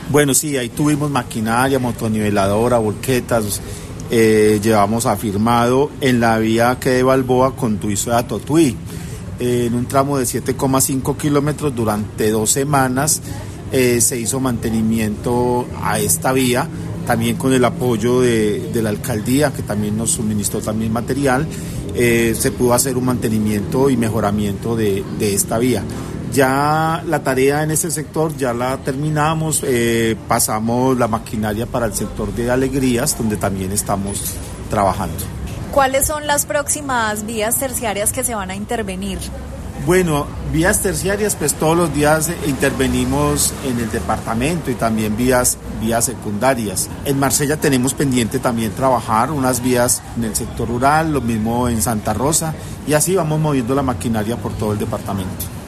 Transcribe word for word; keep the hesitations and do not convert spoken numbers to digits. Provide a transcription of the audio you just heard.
Bueno, sí, ahí tuvimos maquinaria, motoniveladora, volquetas, eh, llevamos afirmado en la vía que de Balboa con Tuizo a Totuí, eh, en un tramo de siete coma cinco kilómetros durante dos semanas eh, se hizo mantenimiento a esta vía, también con el apoyo de, de la alcaldía, que también nos suministró también material, eh, se pudo hacer un mantenimiento y mejoramiento de, de esta vía. Ya la tarea en este sector ya la terminamos, eh, pasamos la maquinaria para el sector de Alegrías, donde también estamos trabajando. ¿Cuáles son las próximas vías terciarias que se van a intervenir? Bueno, vías terciarias, pues todos los días intervenimos en el departamento y también vías, vías secundarias. En Marsella tenemos pendiente también trabajar unas vías en el sector rural, lo mismo en Santa Rosa, y así vamos moviendo la maquinaria por todo el departamento.